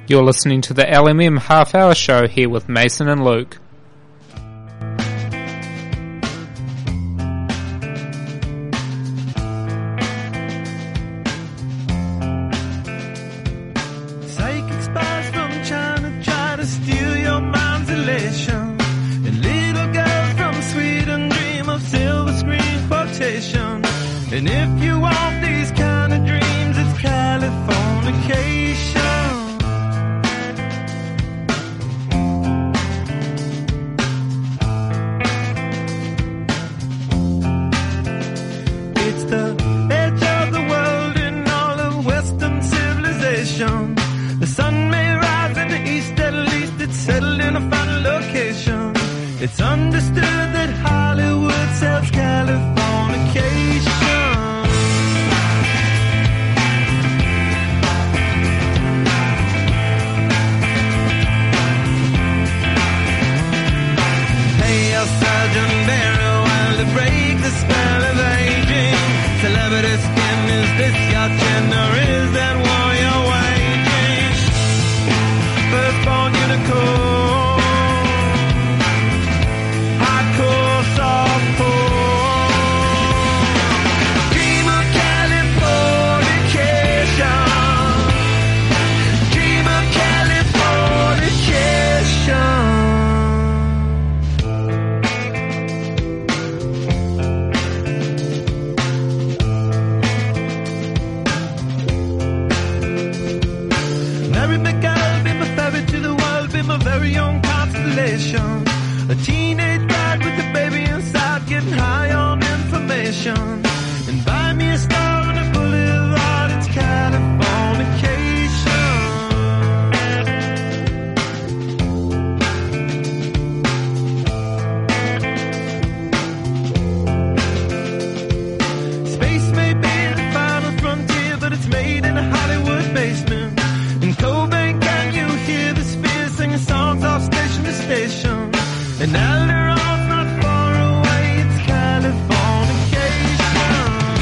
You're listening to the LMM Half Hour Show here with Mason and Luke. Psychic spies from China try to steal your mind's elation, and little girls from Sweden dream of silver screen quotation. And if you want these kind of dreams, it's Californication. It's the edge of the world in all of Western civilization. The sun may rise in the east, at least it's settled in a final location. It's understood that Hollywood sells Californication. Hey, El Sergeant Barrow, while to break the spell of aging. Celebrity skin, is this your chin, or is that war you're waging? Firstborn unicorn, hardcore softcore. Dream of Californication. Dream of Californication. Mary McGill, be my ferry to the world, be my very own constellation. A teenage bride with a baby inside, getting high on information. And buy me a star on a boulevard, it's Californication. Space may be the final frontier, but it's made in a Hollywood basement. In Cobain, can you hear the spheres singing songs off station to station? And Alderon's not far away, it's Californication.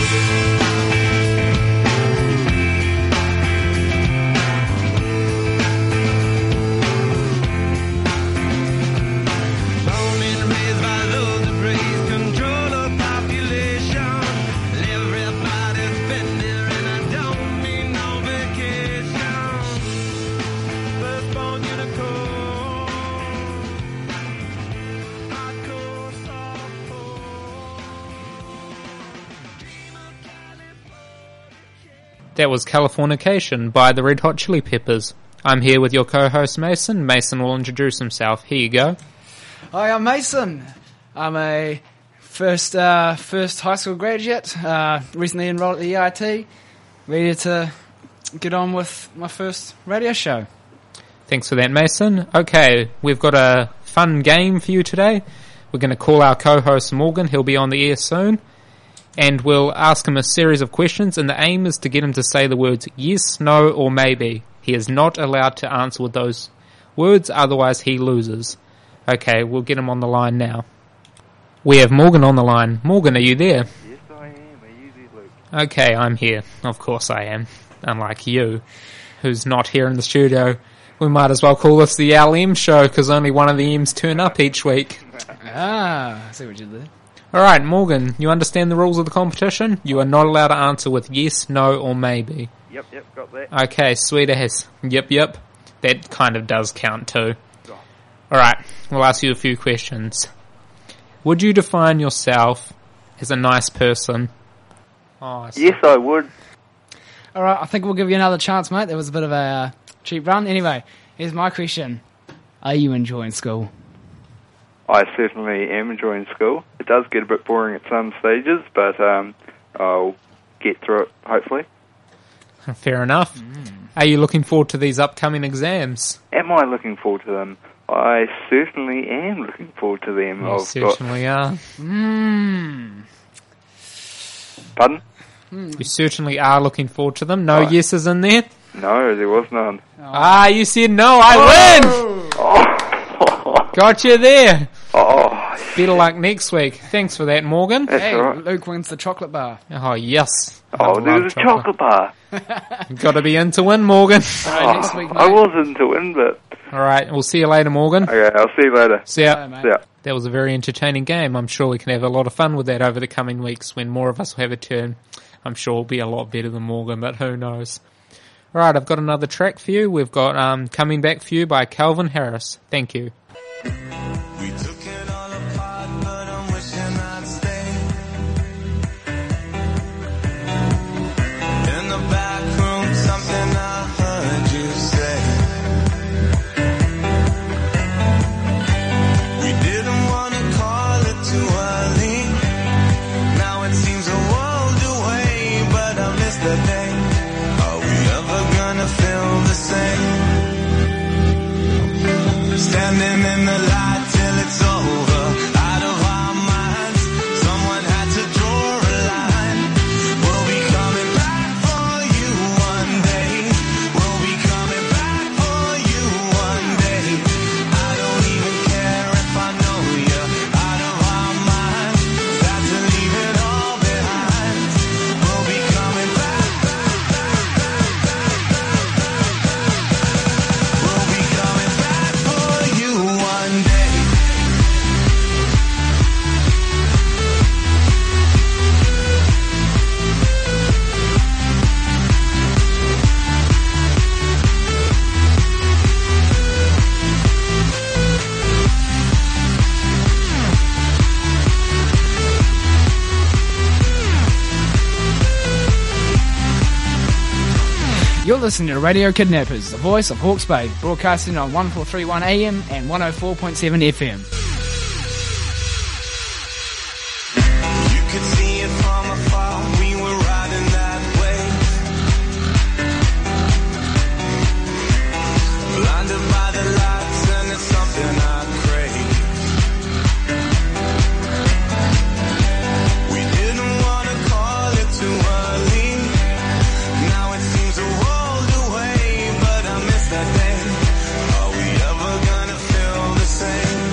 Born and raised by those that praise control of population. Everybody's been there and I don't need no vacation. Firstborn unicorn, hardcore softcore. Dream of Californication. That was Californication by the Red Hot Chili Peppers. I'm here with your co-host Mason. Mason will introduce himself. Here you go. Hi, I'm Mason. I'm a first high school graduate, recently enrolled at the EIT, ready to get on with my first radio show. Thanks for that, Mason. Okay, we've got a fun game for you today. We're going to call our co-host Morgan. He'll be on the air soon. And we'll ask him a series of questions, and the aim is to get him to say the words yes, no, or maybe. He is not allowed to answer with those words, otherwise he loses. Okay, we'll get him on the line now. We have Morgan on the line. Morgan, are you there? Yes, I am. Are you there, Luke? Okay, I'm here. Of course I am. Unlike you, who's not here in the studio. We might as well call this the LM show, because only one of the M's turn up each week. I see what you did there. Alright, Morgan, you understand the rules of the competition? You are not allowed to answer with yes, no, or maybe. Yep, got that. Okay, sweet as. Yep. That kind of does count too. Alright, we'll ask you a few questions. Would you define yourself as a nice person? Oh, Yes, I would. All right, I think we'll give you another chance, mate. That was a bit of a cheap run. Anyway, here's my question. Are you enjoying school? I certainly am enjoying school. It does get a bit boring at some stages, but I'll get through it, hopefully. Fair enough. Are you looking forward to these upcoming exams? Am I looking forward to them? I certainly am looking forward to them. You certainly are. Pardon? You certainly are looking forward to them. No yeses in there? No, there was none. Ah, you said no, I win! Oh. Got you there. Oh, Better luck next week. Thanks for that, Morgan. That's Hey, all right. Luke wins the chocolate bar. Oh, yes. Oh, I love there's a chocolate bar. Got to be in to win, Morgan. Alright, next week, I mate. was into win, but All right, we'll see you later, Morgan. okay, I'll see you later. See ya. Bye, mate. Yeah. That was a very entertaining game. I'm sure we can have a lot of fun with that over the coming weeks when more of us will have a turn. I'm sure we'll be a lot better than Morgan, but who knows. All right, I've got another track for you. We've got Coming Back for You by Calvin Harris. Thank you. We took it all apart, but I'm wishing I'd stay. In the back room, something I heard you say. We didn't want to call it too early. Now it seems a world away, but I miss the day. Are we ever gonna feel the same? Standing in the light till it's over, out of our minds. Someone had to draw a line. We'll be coming back for you one day. We'll be coming back for you one day. I don't even care if I know you out of our minds. Got to leave it all behind. We'll be coming back, We'll be coming back for you one day. You're listening to Radio Kidnappers, the voice of Hawke's Bay, broadcasting on 1431 AM and 104.7 FM. You could see it from afar, we were riding that way. Blinded by the lights and it's something I crave. We didn't want to call it too early. Now it seems a world away, but I miss that day. Are we ever gonna feel the same?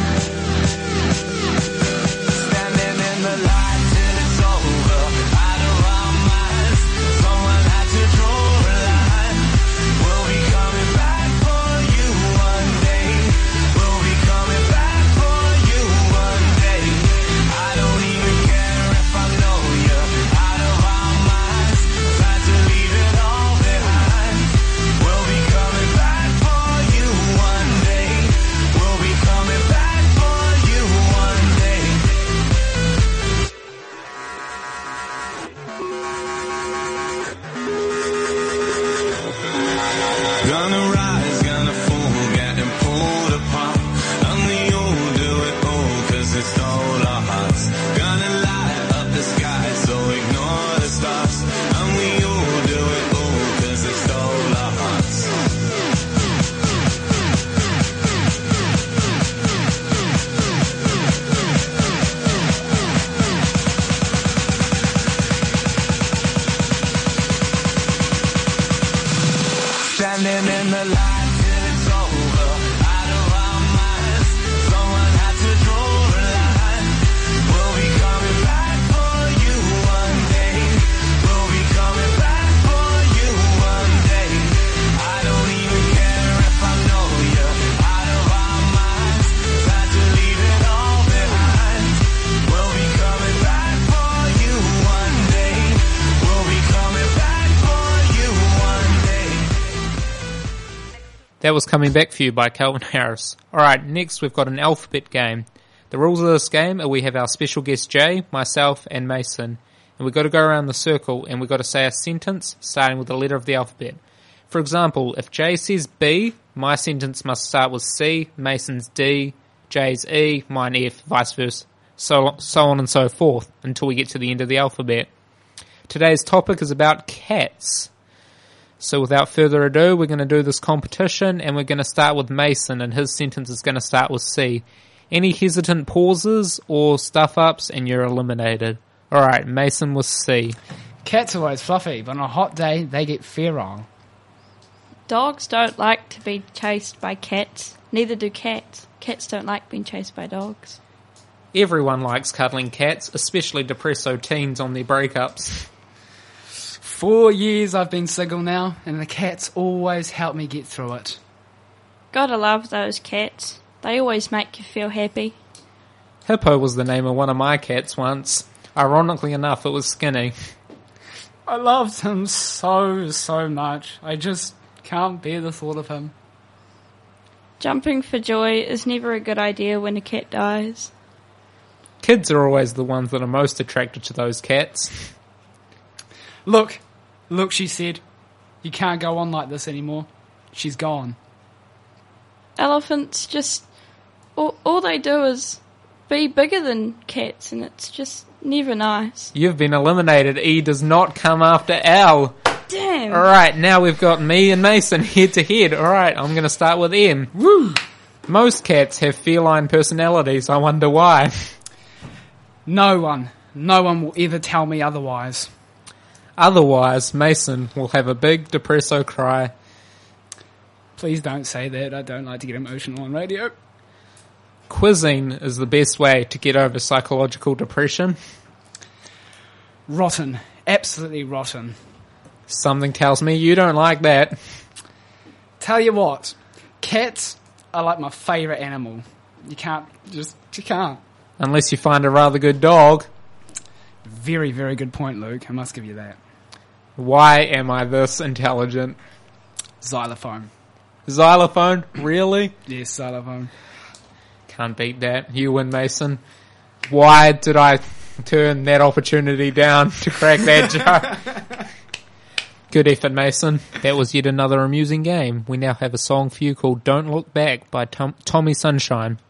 Standing in the light till it's over, out of our minds. Someone had to draw a line. We'll be coming back for you one day. We'll be coming back for you one day. I don't even care if I know you out of our minds. Tried to leave it all behind. We'll be coming back for you one day. We'll be coming back for you one day. Gonna rise, gonna fall, getting pulled apart. Only you'll do it all, 'cause it stole our hearts. Gonna light up the sky, so ignore the stars. Only you'll do it all, 'cause it stole our hearts. Standing in the light till it's over, out of our minds. Someone had to draw a line. We'll be coming back for you one day. We'll be coming back for you one day. I don't even care if I know you out of our minds. Tried to leave it all behind. We'll be coming back for you one day. We'll be coming back for you one day. That was Coming Back for You by Calvin Harris. Alright, next we've got an alphabet game. The rules of this game are we have our special guest Jay, myself, and Mason. And we've got to go around the circle and we've got to say a sentence starting with the letter of the alphabet. For example, if Jay says B, my sentence must start with C, Mason's D, Jay's E, mine F, vice versa, so on and so forth, until we get to the end of the alphabet. Today's topic is about cats. So without further ado, we're going to do this competition, and we're going to start with Mason, and his sentence is going to start with C. Any hesitant pauses or stuff-ups, and you're eliminated. Alright, Mason with C. Cats are always fluffy, but on a hot day, they get feral. Dogs don't like to be chased by cats. Neither do cats. Cats don't like being chased by dogs. Everyone likes cuddling cats, especially depresso teens on their breakups. 4 years I've been single now, and the cats always help me get through it. Gotta love those cats. They always make you feel happy. Hippo was the name of one of my cats once. Ironically enough, it was Skinny. I loved him so much. I just can't bear the thought of him. Jumping for joy is never a good idea when a cat dies. Kids are always the ones that are most attracted to those cats. Look, she said. You can't go on like this anymore. She's gone. Elephants just... All they do is be bigger than cats, and it's just never nice. You've been eliminated. E does not come after L. Damn. Alright, now we've got me and Mason head to head. Alright, I'm going to start with M. Woo! Most cats have feline personalities. I wonder why. No one will ever tell me otherwise. Otherwise, Mason will have a big depresso cry. Please don't say that. I don't like to get emotional on radio. Quizzing is the best way to get over psychological depression. Rotten. Absolutely rotten. Something tells me you don't like that. Tell you what, cats are like my favourite animal. You can't. Unless you find a rather good dog. Very, very good point, Luke. I must give you that. Why am I this intelligent? Xylophone. Xylophone? Really? Yes, xylophone. Can't beat that. You win, Mason. Why did I turn that opportunity down to crack that joke? Good effort, Mason. That was yet another amusing game. We now have a song for you called Don't Look Back by Tommy Sunshine.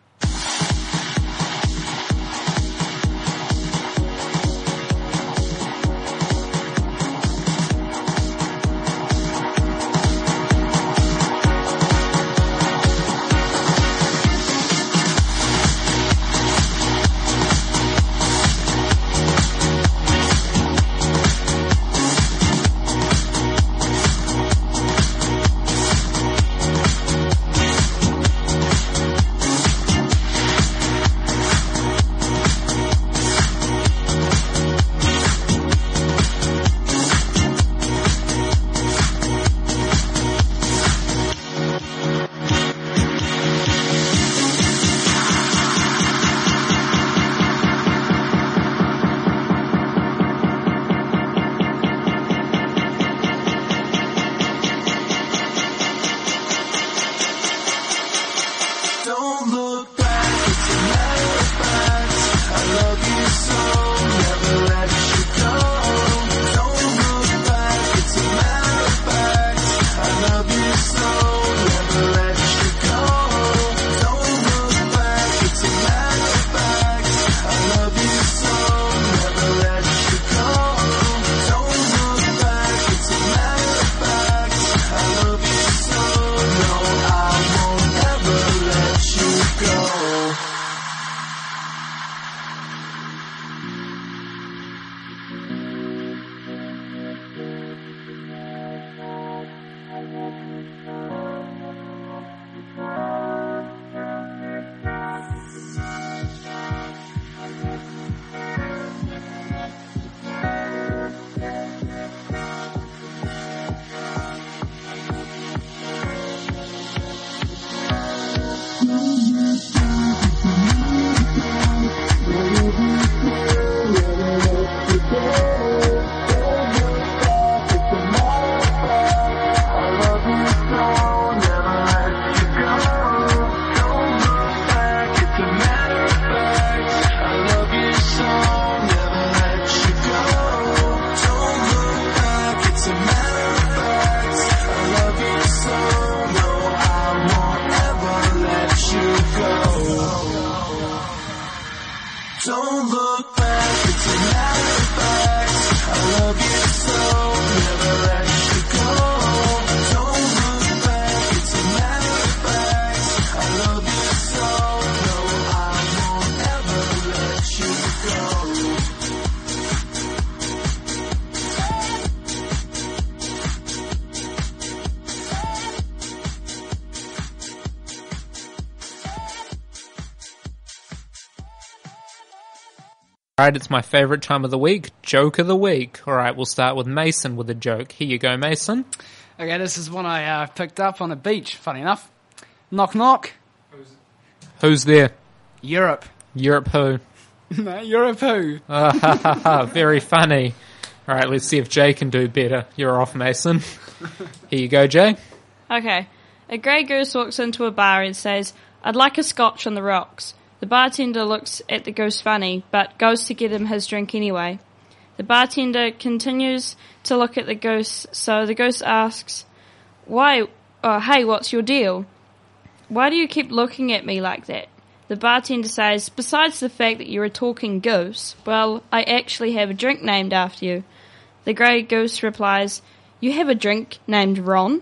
Alright, it's my favourite time of the week, Joke of the Week. Alright, we'll start with Mason with a joke. Here you go, Mason. Okay, this is one I picked up on a beach, funny enough. Knock, knock. Who's there? Europe. Europe who? No, Europe who? Very funny. Alright, let's see if Jay can do better. You're off, Mason. Here you go, Jay. Okay. A grey goose walks into a bar and says, "I'd like a scotch on the rocks." The bartender looks at the goose funny, but goes to get him his drink anyway. The bartender continues to look at the goose, so the goose asks, hey, what's your deal? Why do you keep looking at me like that? The bartender says, besides the fact that you're a talking goose, well, I actually have a drink named after you. The grey goose replies, you have a drink named Ron?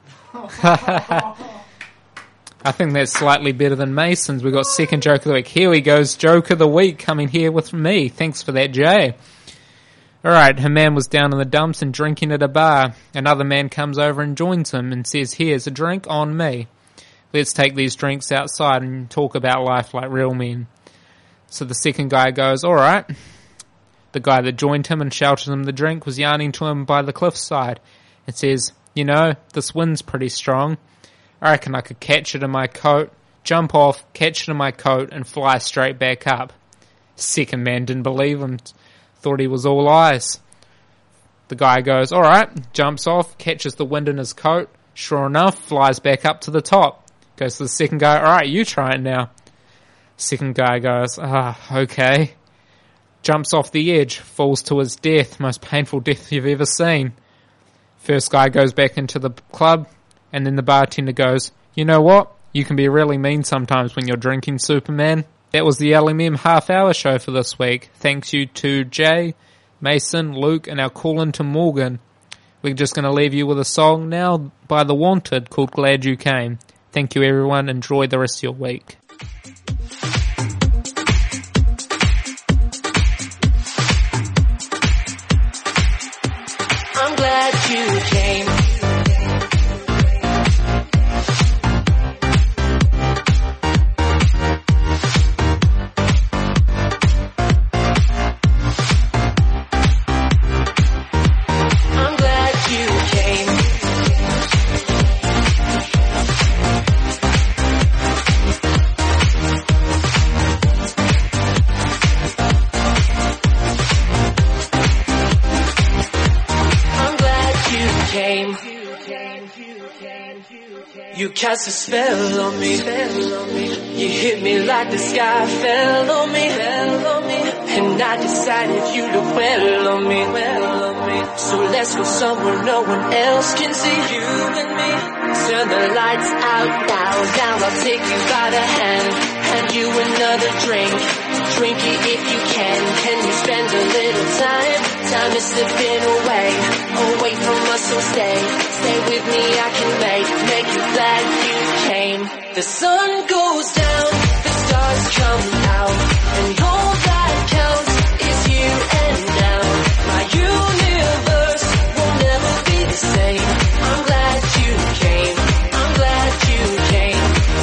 I think that's slightly better than Mason's. We got second joke of the week. Here we goes, joke of the week coming here with me. Thanks for that, Jay. Alright, her man was down in the dumps and drinking at a bar. Another man comes over and joins him and says, here's a drink on me. Let's take these drinks outside and talk about life like real men. So the second guy goes, alright. The guy that joined him and shouted him the drink was yarning to him by the cliffside and says, you know, this wind's pretty strong. I reckon I could catch it in my coat, jump off, catch it in my coat, and fly straight back up. Second man didn't believe him, thought he was all eyes. The guy goes, alright, jumps off, catches the wind in his coat, sure enough, flies back up to the top. Goes to the second guy, alright, you try it now. Second guy goes, okay. Jumps off the edge, falls to his death, most painful death you've ever seen. First guy goes back into the club, and then the bartender goes, you know what? You can be really mean sometimes when you're drinking, Superman. That was the LMM half-hour show for this week. Thanks you to Jay, Mason, Luke, and our call-in to Morgan. We're just going to leave you with a song now by The Wanted called Glad You Came. Thank you, everyone. Enjoy the rest of your week. I'm glad you came. You cast a spell on me. You hit me like the sky fell on me. And I decided you look well on me. So let's go somewhere no one else can see. You and me. Turn the lights out now I'll take you by the hand. Hand you another drink. Drink it if you can. Can you spend a little time? Time is slipping away from us, so stay with me. I can make you glad you came. The sun goes down, the stars come out, and all that counts is you and now. My universe will never be the same. I'm glad you came. I'm glad you came.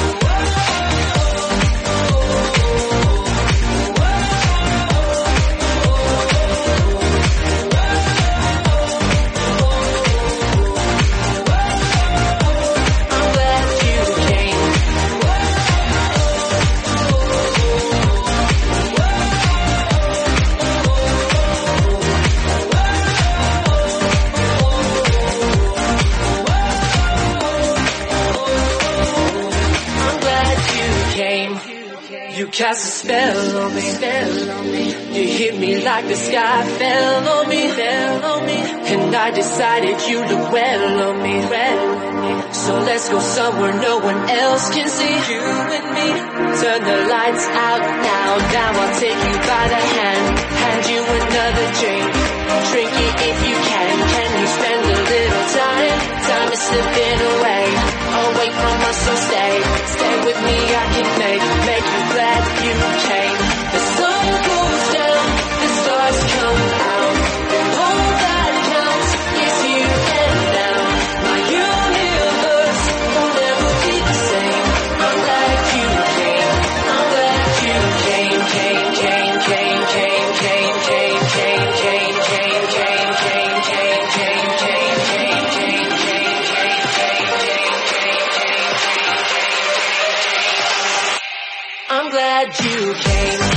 You cast a spell on me. You hit me like the sky fell on me. And I decided you look well on me. So let's go somewhere no one else can see. You and me. Turn the lights out now I'll take you by the hand. Hand you another drink. Drink it if you can. Can you spend a little time? Time is slipping away from us, so stay with me. I can make you glad you came. The sun goes down, the stars come out, and all that counts is you and now. My universe will never be the same. I'm glad you came. I'm glad you came. glad you came.